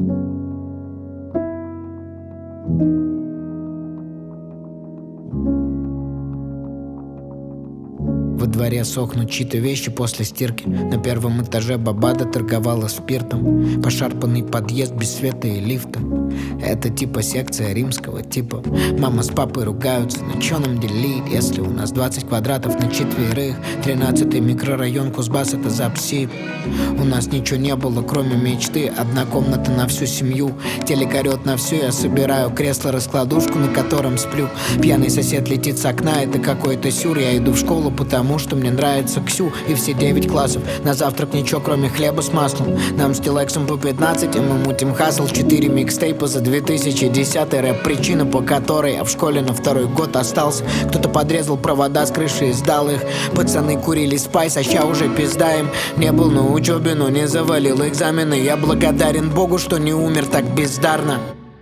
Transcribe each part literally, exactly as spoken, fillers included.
Во дворе сохнут чьи-то вещи после стирки. На первом этаже бабада торговала спиртом. Пошарпанный подъезд без света и лифта. Это типа секция римского типа. Мама с папой ругаются, но чё нам делить, если у нас двадцать квадратов на четверых? Тринадцатый микрорайон Кузбасс — это за псип. У нас ничего не было, кроме мечты. Одна комната на всю семью. Телек орёт на всю, я собираю кресло-раскладушку, на котором сплю. Пьяный сосед летит с окна, это какой-то сюр. Я иду в школу, потому что мне нравится Ксю и все девять классов. На завтрак ничего, кроме хлеба с маслом. Нам с Тилексом по пятнадцать, и мы мутим хасл. Четыре микстейпа за две тысячи десятый. Рэп — причина, по которой я в школе на второй год остался. Кто-то подрезал провода с крыши и сдал их. Пацаны курили спайс, а ща уже пиздаем. Не был на учебе, но не завалил экзамены. Я благодарен Богу, что не умер так бездарно.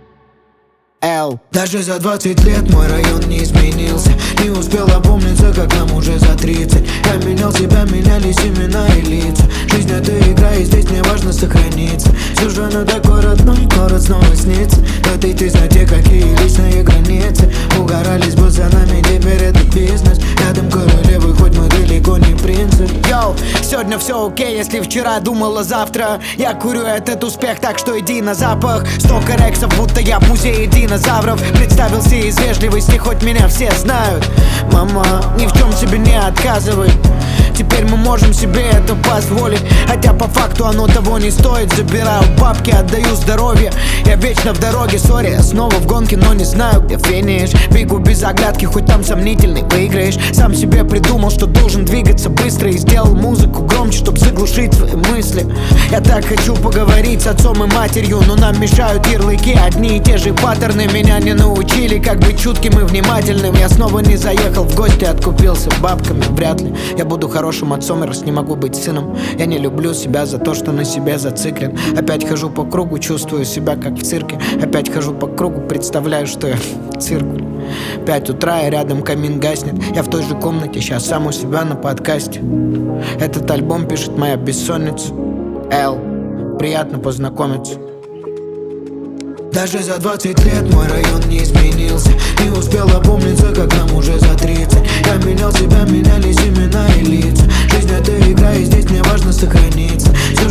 Л. Даже за двадцать лет мой район не изменился. Не успел опомниться, как нам уже за тридцать. Я менял себя, менялись имена и лица. Жизнь — это игра, и здесь мне важно сохраниться. Все же на такой родной город снова снится. В этой тесноте какие личные границы. Угорали с пацанами, теперь это бизнес. Рядом королевы, хоть мы далеко не принцы. Йоу, сегодня все окей, если вчера думала завтра. Я курю этот успех, так что иди на запах. Столько рексов, будто я в музее динозавров. Представился из вежливости, хоть меня все знают. Мама, ни в чем себе не отказывай. Теперь мы можем себе это позволить. Хотя по факту оно того не стоит. Забираю бабки, отдаю здоровье. Я вечно в дороге, сори, я снова в гонке, но не знаю, где финиш. Бегу без оглядки, хоть там сомнительный выиграешь. Сам себе придумал, что должен двигаться быстро. И сделал музыку громче, чтоб заглушить свои мысли. Я так хочу поговорить с отцом и матерью, но нам мешают ярлыки, одни и те же паттерны. Меня не научили, как быть чутким и внимательным. Я снова не заехал в гости, откупился бабками. Вряд ли я буду хорошим отцом, раз не могу быть сыном. Я не люблю себя за то, что на себе зациклен. Опять хожу по кругу, чувствую себя как в цирке. Опять хожу по кругу, представляю, что я в циркуле. Пять утра, и рядом камин гаснет. Я в той же комнате, сейчас сам у себя на подкасте. Этот альбом пишет моя бессонница. Л. Приятно познакомиться. Даже за двадцать лет мой район не изменился. Не успел опомниться, как нам уже за тридцать. Я менял себя, менялись имена и лица. Жизнь — это игра, и здесь мне важно сохраниться. Все